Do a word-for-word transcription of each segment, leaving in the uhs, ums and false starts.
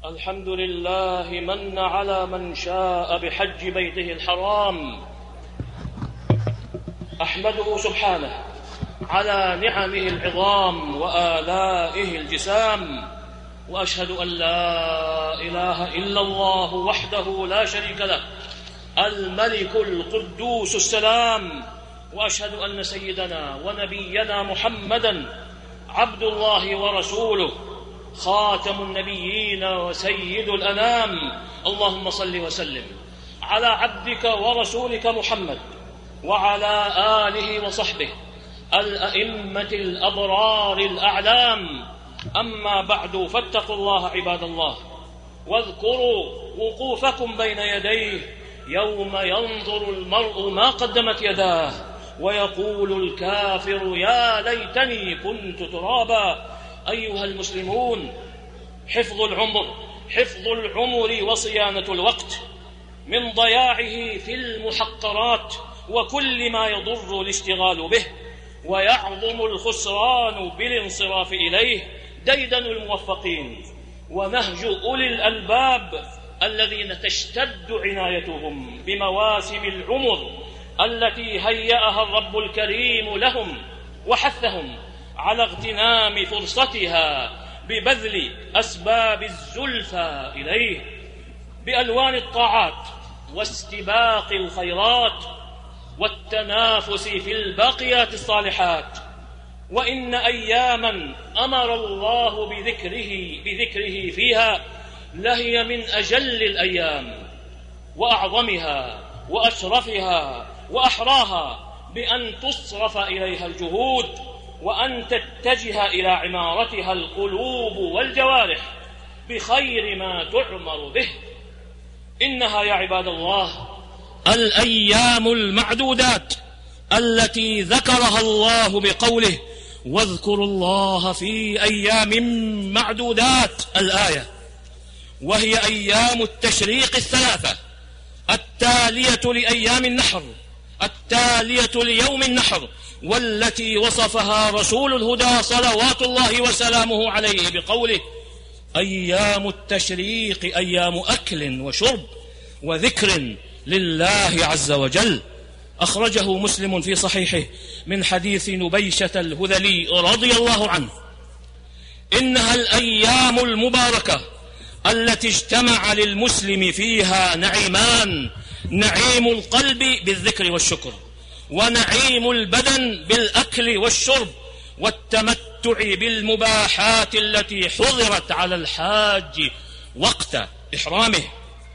الحمد لله من على من شاء بحج بيته الحرام. أحمده سبحانه على نعمه العظام وآلائه الجسام، وأشهد أن لا إله إلا الله وحده لا شريك له الملك القدوس السلام، وأشهد أن سيدنا ونبينا محمدًا عبد الله ورسوله خاتم النبيين وسيد الأنام. اللهم صل وسلم على عبدك ورسولك محمد وعلى آله وصحبه الأئمة الأبرار الأعلام. أما بعد، فاتقوا الله عباد الله، واذكروا وقوفكم بين يديه يوم ينظر المرء ما قدمت يداه ويقول الكافر يا ليتني كنت ترابا. أيها المسلمون، حفظ العمر حفظ العمر وصيانة الوقت من ضياعه في المحقرات وكل ما يضر الاشتغال به ويعظم الخسران بالانصراف إليه ديدن الموفقين ونهج أولي الألباب الذين تشتد عنايتهم بمواسم العمر التي هيأها الرب الكريم لهم، وحثهم على اغتنام فرصتها ببذل أسباب الزلفى إليه بألوان الطاعات واستباق الخيرات والتنافس في الباقيات الصالحات. وإن أياماً أمر الله بذكره, بذكره فيها لهي من أجل الأيام وأعظمها وأشرفها وأحراها بأن تصرف إليها الجهود وأن تتجه إلى عمارتها القلوب والجوارح بخير ما تعمر به. إنها يا عباد الله الأيام المعدودات التي ذكرها الله بقوله واذكروا الله في أيام معدودات الآية، وهي أيام التشريق الثلاثة التالية لأيام النحر التالية ليوم النحر، والتي وصفها رسول الهدى صلوات الله وسلامه عليه بقوله أيام التشريق أيام أكل وشرب وذكر لله عز وجل. أخرجه مسلم في صحيحه من حديث نبيشة الهذلي رضي الله عنه. إنها الأيام المباركة التي اجتمع للمسلم فيها نعيمان: نعيم القلب بالذكر والشكر، ونعيم البدن بالأكل والشرب والتمتع بالمباحات التي حظرت على الحاج وقت إحرامه.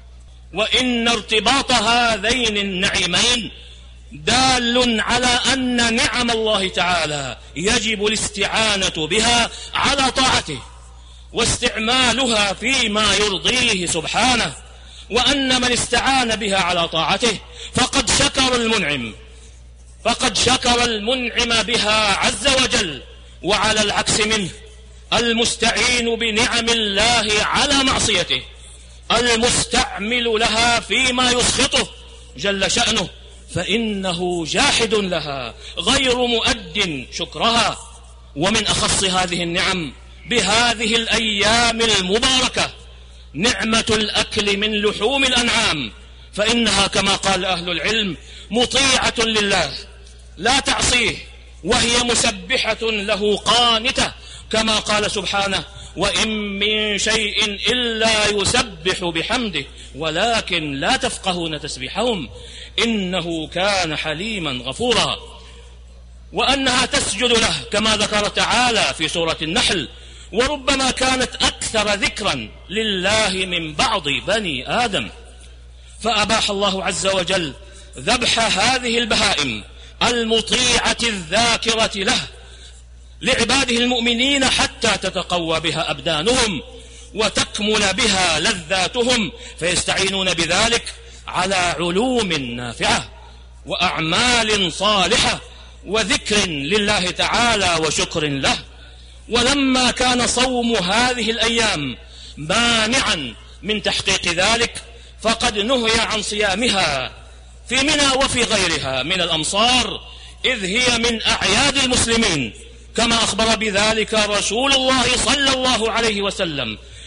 وإن ارتباط هذين النعيمين دال على أن نعم الله تعالى يجب الاستعانة بها على طاعته واستعمالها فيما يرضيه سبحانه، وأن من استعان بها على طاعته فقد شكر المنعم فقد شكر المنعم بها عز وجل. وعلى العكس منه المستعين بنعم الله على معصيته المستعمل لها فيما يسخطه جل شأنه فإنه جاحد لها غير مؤد شكرها. ومن أخص هذه النعم بهذه الأيام المباركة نعمة الأكل من لحوم الأنعام، فإنها كما قال أهل العلم مطيعة لله لا تعصيه، وهي مسبحة له قانتة، كما قال سبحانه وإن من شيء إلا يسبح بحمده ولكن لا تفقهون تسبيحهم إنه كان حليما غفورا. وأنها تسجد له كما ذكر تعالى في سورة النحل: وربما كانت أكثر ذكرا لله من بعض بني آدم. فأباح الله عز وجل ذبح هذه البهائم المطيعة الذاكرة له لعباده المؤمنين حتى تتقوى بها أبدانهم وتكمل بها لذاتهم، فيستعينون بذلك على علوم نافعة وأعمال صالحة وذكر لله تعالى وشكر له. ولما كان صوم هذه الأيام مانعا من تحقيق ذلك فقد نهي عن صيامها في منى وفي غيرها من الأمصار، إذ هي من أعياد المسلمين، كما أخبر بذلك رسول الله صلى الله عليه وسلم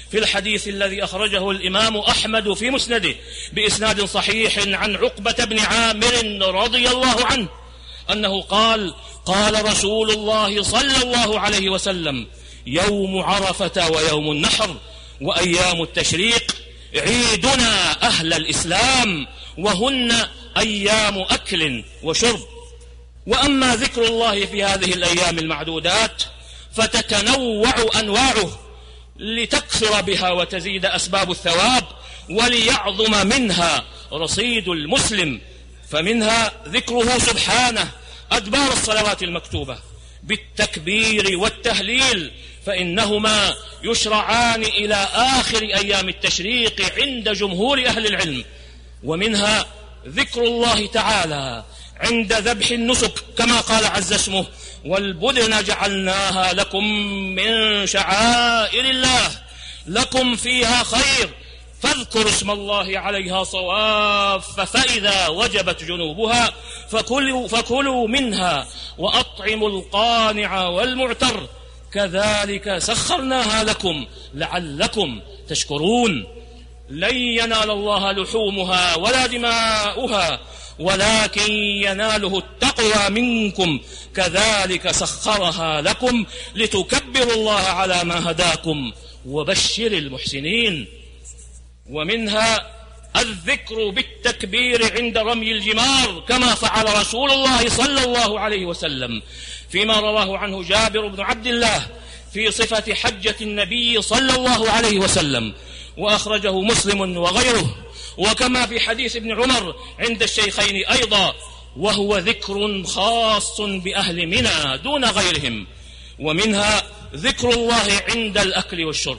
في الحديث الذي أخرجه الإمام أحمد في مسنده بإسناد صحيح عن عقبة بن عامر رضي الله عنه أنه قال: قال رسول الله صلى الله عليه وسلم: يوم عرفة ويوم النحر وأيام التشريق عيدنا أهل الإسلام، وهن أيام أكل وشرب. وأما ذكر الله في هذه الأيام المعدودات فتتنوع أنواعه لتكثر بها وتزيد أسباب الثواب وليعظم منها رصيد المسلم. فمنها ذكره سبحانه أدبار الصلوات المكتوبة بالتكبير والتهليل، فإنهما يشرعان إلى آخر أيام التشريق عند جمهور أهل العلم. ومنها ذكر الله تعالى عند ذبح النسك كما قال عز اسمه: والبدن جعلناها لكم من شعائر الله لكم فيها خير فاذكروا اسم الله عليها صواف فإذا وجبت جنوبها فكلوا, فكلوا منها وأطعموا القانع والمعتر كذلك سخرناها لكم لعلكم تشكرون. لن ينال الله لحومها ولا دماؤها ولكن يناله التقوى منكم كذلك سخرها لكم لتكبروا الله على ما هداكم وبشر المحسنين. ومنها الذكر بالتكبير عند رمي الجمار كما فعل رسول الله صلى الله عليه وسلم فيما رواه عنه جابر بن عبد الله في صفة حجة النبي صلى الله عليه وسلم، وأخرجه مسلم وغيره، وكما في حديث ابن عمر عند الشيخين أيضا، وهو ذكر خاص بأهل منى دون غيرهم. ومنها ذكر الله عند الأكل والشرب،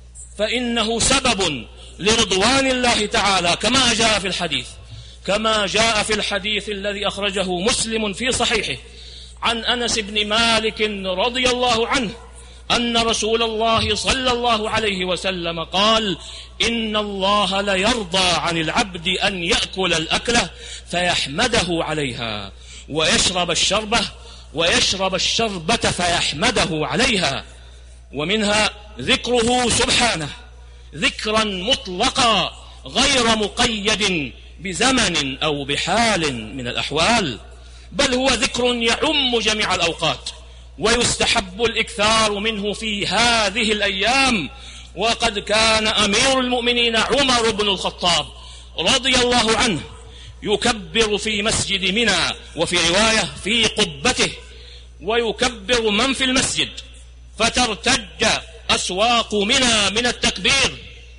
فإنه سبب لرضوان الله تعالى كما جاء في الحديث كما جاء في الحديث الذي أخرجه مسلم في صحيحه عن أنس بن مالك رضي الله عنه أن رسول الله صلى الله عليه وسلم قال: إن الله ليرضى عن العبد أن يأكل الأكلة فيحمده عليها ويشرب الشربة ويشرب الشربة فيحمده عليها. ومنها ذكره سبحانه ذكرا مطلقا غير مقيد بزمن أو بحال من الأحوال، بل هو ذكر يعم جميع الأوقات، ويستحب الإكثار منه في هذه الأيام. وقد كان أمير المؤمنين عمر بن الخطاب رضي الله عنه يكبر في مسجد منى، وفي رواية في قبته، ويكبر من في المسجد فترتج أسواق منى من التكبير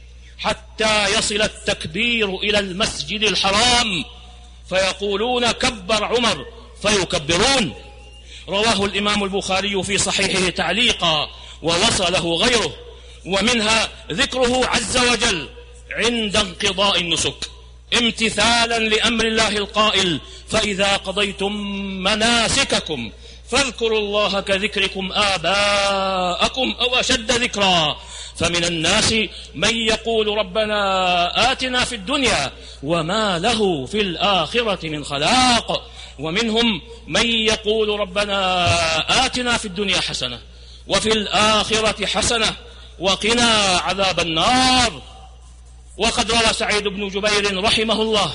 حتى يصل التكبير إلى المسجد الحرام فيقولون: كبر عمر، فيكبرون. رواه الإمام البخاري في صحيحه تعليقا ووصله غيره. ومنها ذكره عز وجل عند انقضاء النسك امتثالا لأمر الله القائل: فإذا قضيتم مناسككم فاذكروا الله كذكركم آباءكم أو أشد ذكرا. فمن الناس من يقول ربنا آتنا في الدنيا وما له في الآخرة من خلاق، ومنهم من يقول ربنا آتنا في الدنيا حسنة وفي الآخرة حسنة وقنا عذاب النار. وقد روى سعيد بن جبير رحمه الله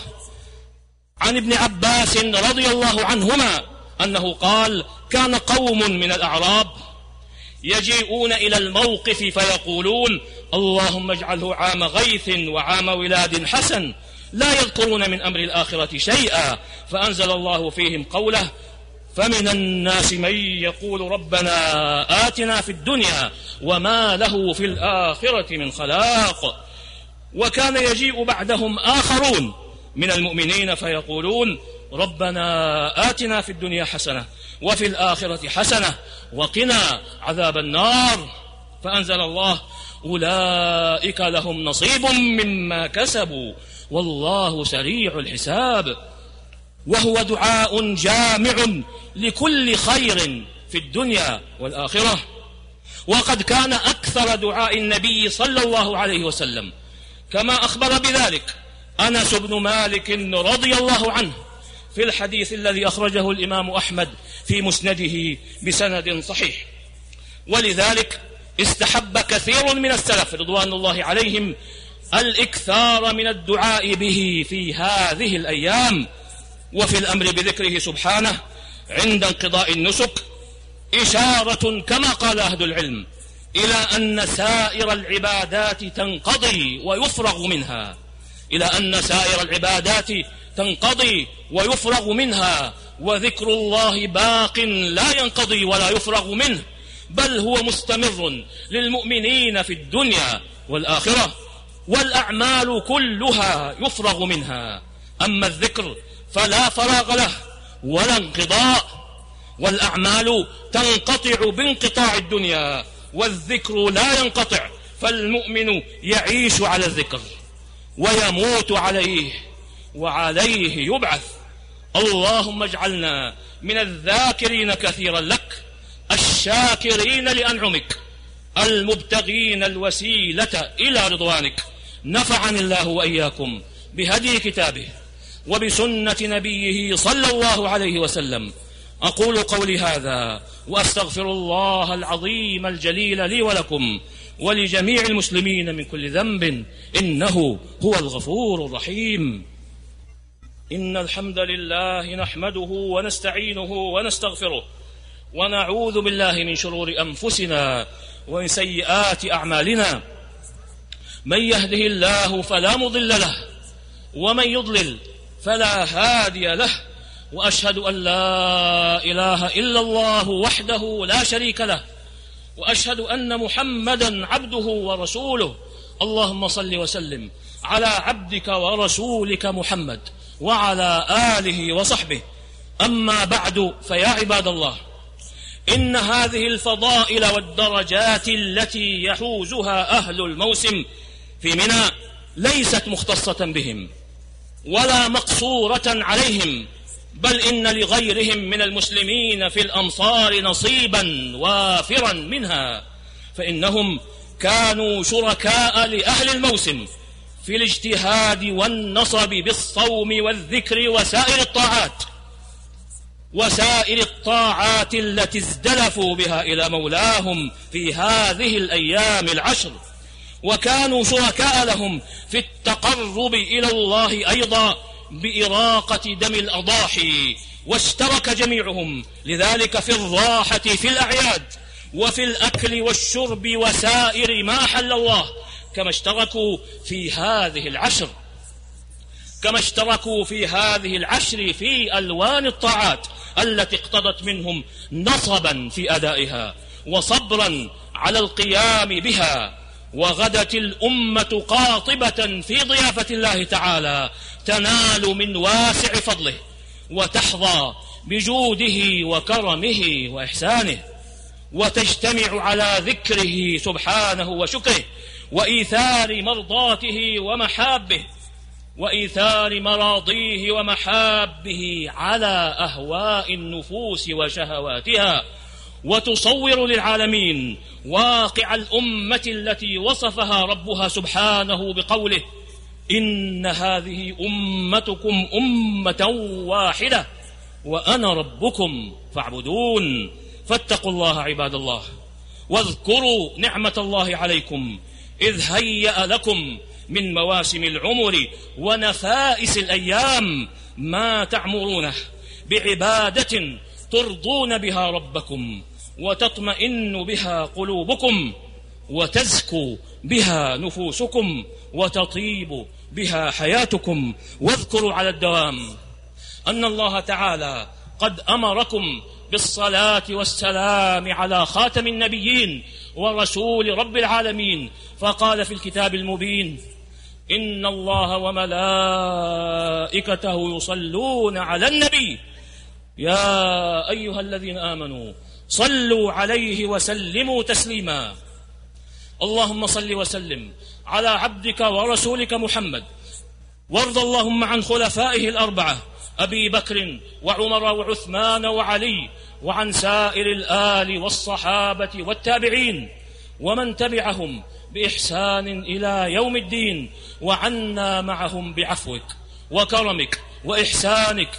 عن ابن عباس رضي الله عنهما أنه قال: كان قوم من الأعراب يجيئون إلى الموقف فيقولون: اللهم اجعله عام غيث وعام ولاد حسن، لا يذكرون من أمر الآخرة شيئا، فأنزل الله فيهم قوله: فمن الناس من يقول ربنا آتنا في الدنيا وما له في الآخرة من خلاق. وكان يجيء بعدهم آخرون من المؤمنين فيقولون: ربنا آتنا في الدنيا حسنة وفي الآخرة حسنة وقنا عذاب النار، فأنزل الله: أولئك لهم نصيب مما كسبوا والله سريع الحساب. وهو دعاء جامع لكل خير في الدنيا والآخرة. وقد كان أكثر دعاء النبي صلى الله عليه وسلم كما أخبر بذلك أنس بن مالك رضي الله عنه في الحديث الذي أخرجه الإمام أحمد في مسنده بسند صحيح. ولذلك استحب كثير من السلف رضوان الله عليهم الإكثار من الدعاء به في هذه الأيام، وفي الأمر بذكره سبحانه عند انقضاء النسك إشارة كما قال أهل العلم إلى أن سائر العبادات تنقضي ويفرغ منها إلى أن سائر العبادات تنقضي ويفرغ منها وذكر الله باق لا ينقضي ولا يفرغ منه، بل هو مستمر للمؤمنين في الدنيا والآخرة، والأعمال كلها يفرغ منها. أما الذكر فلا فراغ له ولا انقضاء، والأعمال تنقطع بانقطاع الدنيا والذكر لا ينقطع، فالمؤمن يعيش على الذكر ويموت عليه وعليه يبعث. اللهم اجعلنا من الذاكرين كثيرا لك الشاكرين لأنعمك المبتغين الوسيلة إلى رضوانك. نفعني الله وإياكم بهدي كتابه وبسنة نبيه صلى الله عليه وسلم. أقول قولي هذا وأستغفر الله العظيم الجليل لي ولكم ولجميع المسلمين من كل ذنب، إنه هو الغفور الرحيم. إن الحمد لله نحمده ونستعينه ونستغفره ونعوذ بالله من شرور أنفسنا ومن سيئات أعمالنا، من يهده الله فلا مضل له ومن يضلل فلا هادي له، وأشهد أن لا إله إلا الله وحده لا شريك له، وأشهد أن محمدا عبده ورسوله. اللهم صل وسلم على عبدك ورسولك محمد وعلى آله وصحبه. أما بعد، فيا عباد الله، إن هذه الفضائل والدرجات التي يحوزها أهل الموسم في منى ليست مختصة بهم ولا مقصورة عليهم، بل إن لغيرهم من المسلمين في الأمصار نصيبا وافرا منها، فإنهم كانوا شركاء لأهل الموسم في الاجتهاد والنصب بالصوم والذكر وسائر الطاعات وسائر الطاعات التي ازدلفوا بها إلى مولاهم في هذه الأيام العشر، وكانوا شركاء لهم في التقرب إلى الله أيضا بإراقة دم الأضاحي، واشترك جميعهم لذلك في الراحة في الأعياد وفي الأكل والشرب وسائر ما حل الله، كما اشتركوا في هذه العشر كما اشتركوا في هذه العشر في ألوان الطاعات التي اقتضت منهم نصبا في أدائها وصبرا على القيام بها. وغدت الأمة قاطبة في ضيافة الله تعالى تنال من واسع فضله وتحظى بجوده وكرمه وإحسانه، وتجتمع على ذكره سبحانه وشكره وإيثار مرضاته ومحابه وإيثار مراضيه ومحابه على أهواء النفوس وشهواتها، وتصور للعالمين واقع الأمة التي وصفها ربها سبحانه بقوله: إن هذه أمتكم أمة واحدة وأنا ربكم فاعبدون. فاتقوا الله عباد الله، واذكروا نعمة الله عليكم إذ هيأ لكم من مواسم العمر ونفائس الأيام ما تعمرونه بعبادة ترضون بها ربكم وتطمئن بها قلوبكم وتزكو بها نفوسكم وتطيب بها حياتكم. واذكروا على الدوام أن الله تعالى قد أمركم بالصلاة والسلام على خاتم النبيين ورسول رب العالمين، فقال في الكتاب المبين: إن الله وملائكته يصلون على النبي يا أيها الذين آمنوا صلوا عليه وسلموا تسليما. اللهم صل وسلم على عبدك ورسولك محمد، وارض اللهم عن خلفائه الأربعة أبي بكر وعمر وعثمان وعلي، وعن سائر الآل والصحابة والتابعين ومن تبعهم بإحسان إلى يوم الدين، وعنا معهم بعفوك وكرمك وإحسانك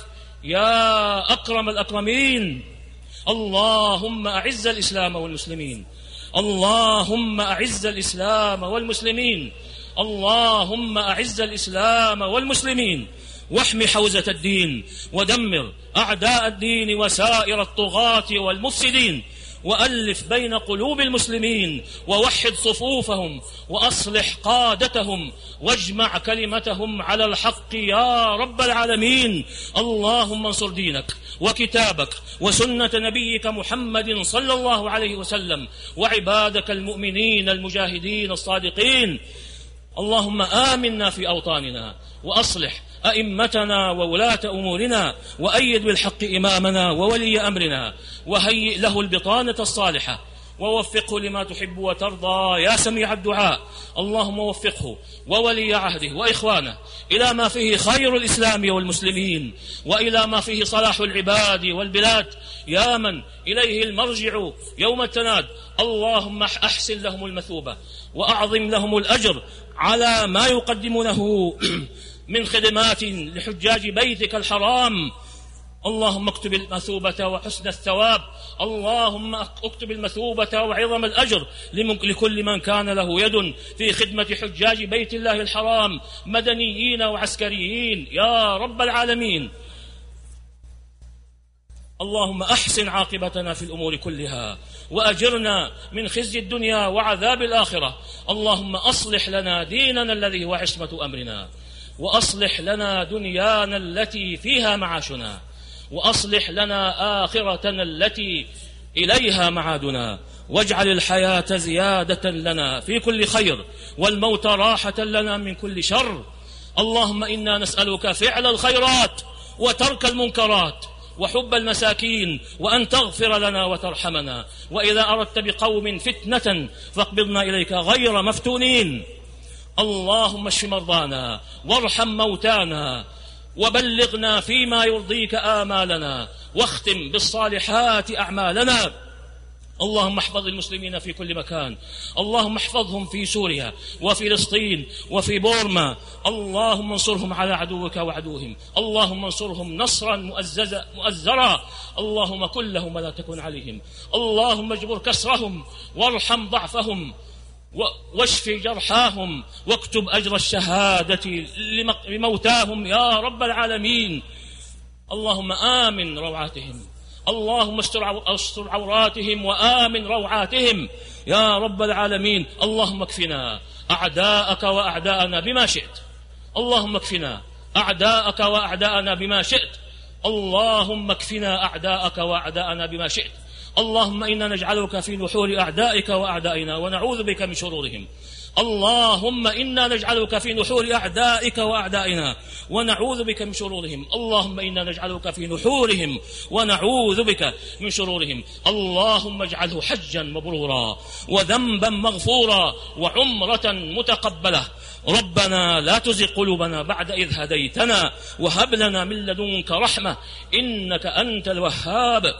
يا أكرم الأكرمين. اللهم أعز الإسلام والمسلمين، اللهم أعز الإسلام والمسلمين، اللهم أعز الإسلام والمسلمين، واحم حوزة الدين، ودمر أعداء الدين وسائر الطغاة والمفسدين، وألف بين قلوب المسلمين، ووحد صفوفهم، وأصلح قادتهم، واجمع كلمتهم على الحق يا رب العالمين. اللهم انصر دينك وكتابك وسنة نبيك محمد صلى الله عليه وسلم، وعبادك المؤمنين المجاهدين الصادقين. اللهم آمنا في أوطاننا، وأصلح أئمتنا وولاة أمورنا، وأيد بالحق إمامنا وولي أمرنا، وهيئ له البطانة الصالحة، ووفقه لما تحب وترضى يا سميع الدعاء. اللهم وفقه وولي عهده وإخوانه إلى ما فيه خير الإسلام والمسلمين، وإلى ما فيه صلاح العباد والبلاد، يا من إليه المرجع يوم التناد. اللهم أحسن لهم المثوبة، وأعظم لهم الأجر على ما يقدمونه من خدمات لحجاج بيتك الحرام. اللهم اكتب المثوبة وحسن الثواب، اللهم اكتب المثوبة وعظم الأجر لكل من كان له يد في خدمة حجاج بيت الله الحرام، مدنيين وعسكريين يا رب العالمين. اللهم أحسن عاقبتنا في الأمور كلها، وأجرنا من خزي الدنيا وعذاب الآخرة. اللهم أصلح لنا ديننا الذي هو عصمة أمرنا، وأصلح لنا دنيانا التي فيها معاشنا، وأصلح لنا آخرتنا التي إليها معادنا، واجعل الحياة زيادة لنا في كل خير، والموت راحة لنا من كل شر. اللهم إنا نسألك فعل الخيرات، وترك المنكرات، وحب المساكين، وأن تغفر لنا وترحمنا، وإذا أردت بقوم فتنة فاقبضنا إليك غير مفتونين. اللهم اشف مرضانا، وارحم موتانا، وبلغنا فيما يرضيك آمالنا، واختم بالصالحات أعمالنا. اللهم احفظ المسلمين في كل مكان، اللهم احفظهم في سوريا وفلسطين وفي بورما. اللهم انصرهم على عدوك وعدوهم، اللهم انصرهم نصرا مؤززا مؤزرا. اللهم كن لهم ولا تكن عليهم، اللهم اجبر كسرهم، وارحم ضعفهم، واشف جرحاهم، واكتب أجر الشهادة لموتاهم يا رب العالمين. اللهم آمن روعاتهم، اللهم استر عوراتهم وآمن روعاتهم يا رب العالمين. اللهم اكفنا أعداءك وأعداءنا بما شئت، اللهم اكفنا أعداءك وأعداءنا بما شئت، اللهم اكفنا أعداءك وأعداءنا بما شئت. اللهم إنا نجعلك في نحور أعدائك وأعدائنا، ونعوذ بك من شرورهم. اللهم إنا نجعلك في نحور أعدائك وأعدائنا، ونعوذ بك من شرورهم. اللهم إنا نجعلك في نحورهم، ونعوذ بك من شرورهم. اللهم اجعله حجا مبرورا، وذنبا مغفورا، وعمرة متقبلة. ربنا لا تزغ قلوبنا بعد إذ هديتنا، وهب لنا من لدنك رحمة إنك أنت الوهاب.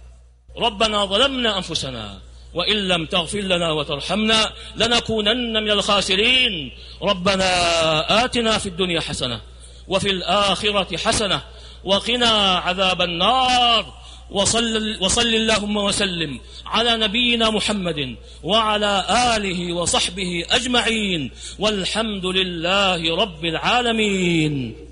ربنا ظلمنا أنفسنا، وإن لم تغفر لنا وترحمنا لنكونن من الخاسرين. ربنا آتنا في الدنيا حسنة، وفي الآخرة حسنة، وقنا عذاب النار. وصل, وصل اللهم وسلم على نبينا محمد وعلى آله وصحبه أجمعين، والحمد لله رب العالمين.